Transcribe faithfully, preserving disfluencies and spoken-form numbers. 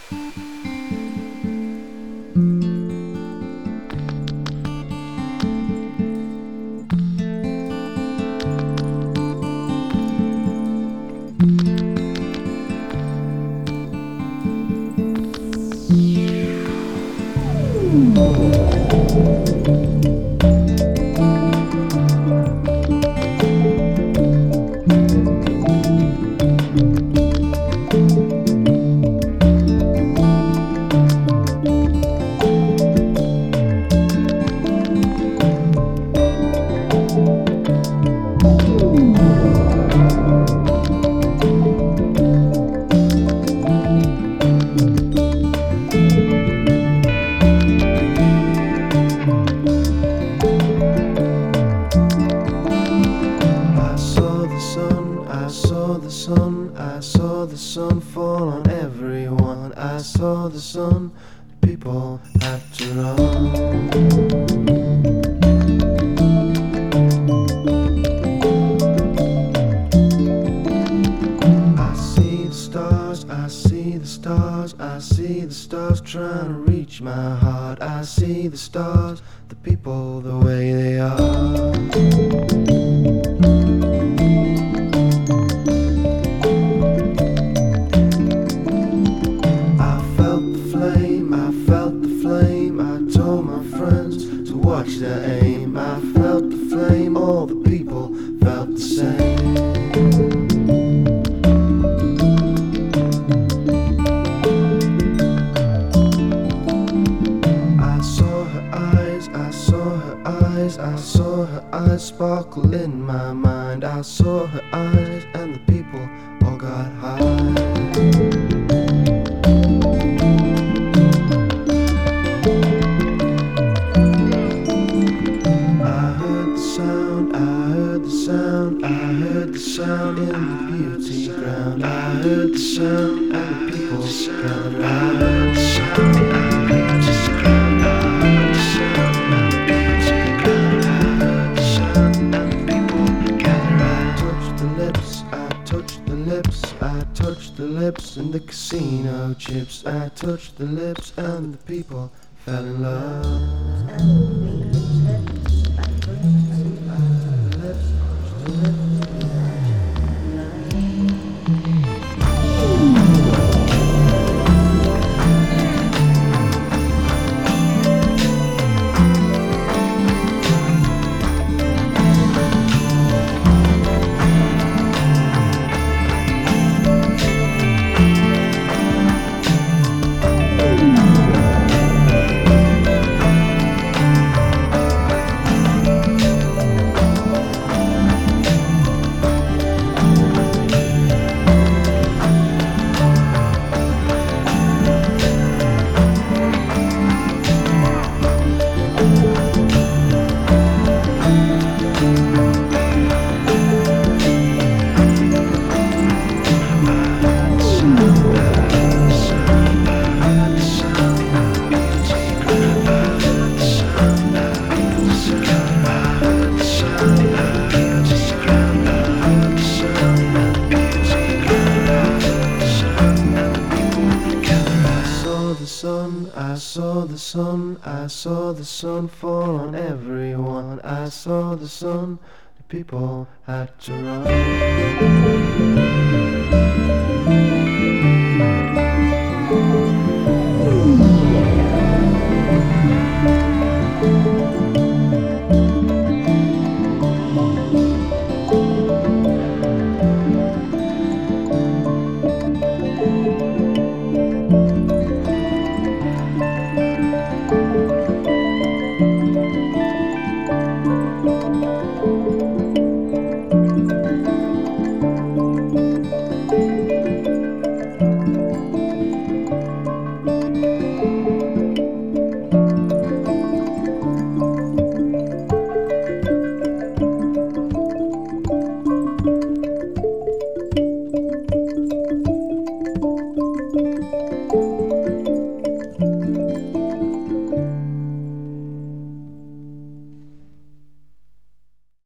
I saw the sun fall on everyone. I saw the sun, people had to run. I see the stars, I see the stars, I see the stars trying to reach my heart. I see the stars, the people the way they are. Watch their aim, I felt the flame, all the people felt the same. I saw her eyes, I saw her eyes, I saw her eyes sparkle in my mind. I saw her eyes and the people all got high. I heard the sound in the beauty ground. I heard the sound and the people gathered. I heard the sound in the beauty ground. I heard the sound and the beauty ground. I heard the sound and the people gathered. I touched the lips, I touched the lips, I touched the lips and the casino chips. I touched the lips and the people fell in love. I saw the sun, I saw the sun fall on everyone. I saw the sun, the people had to run.